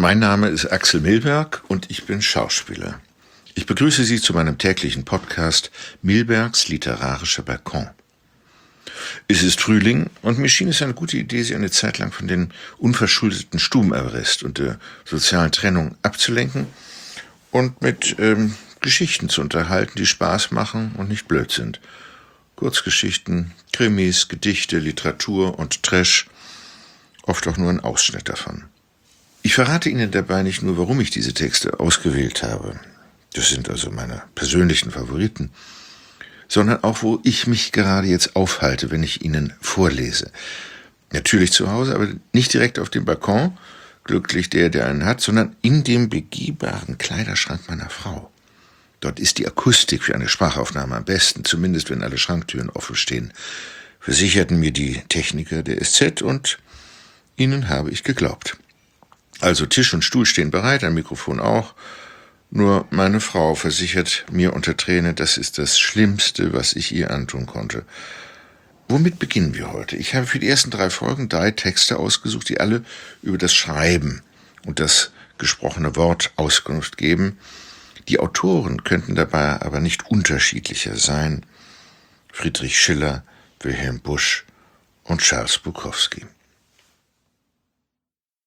Mein Name ist Axel Milberg und ich bin Schauspieler. Ich begrüße Sie zu meinem täglichen Podcast Milbergs literarischer Balkon. Es ist Frühling und mir schien es eine gute Idee, Sie eine Zeit lang von den unverschuldeten Stubenarrest und der sozialen Trennung abzulenken und mit Geschichten zu unterhalten, die Spaß machen und nicht blöd sind. Kurzgeschichten, Krimis, Gedichte, Literatur und Trash, oft auch nur ein Ausschnitt davon. Ich verrate Ihnen dabei nicht nur, warum ich diese Texte ausgewählt habe, das sind also meine persönlichen Favoriten, sondern auch, wo ich mich gerade jetzt aufhalte, wenn ich Ihnen vorlese. Natürlich zu Hause, aber nicht direkt auf dem Balkon, glücklich der einen hat, sondern in dem begehbaren Kleiderschrank meiner Frau. Dort ist die Akustik für eine Sprachaufnahme am besten, zumindest wenn alle Schranktüren offen stehen, versicherten mir die Techniker der SZ und ihnen habe ich geglaubt. Also Tisch und Stuhl stehen bereit, ein Mikrofon auch. Nur meine Frau versichert mir unter Tränen, das ist das Schlimmste, was ich ihr antun konnte. Womit beginnen wir heute? Ich habe für die ersten 3 Folgen 3 Texte ausgesucht, die alle über das Schreiben und das gesprochene Wort Auskunft geben. Die Autoren könnten dabei aber nicht unterschiedlicher sein. Friedrich Schiller, Wilhelm Busch und Charles Bukowski.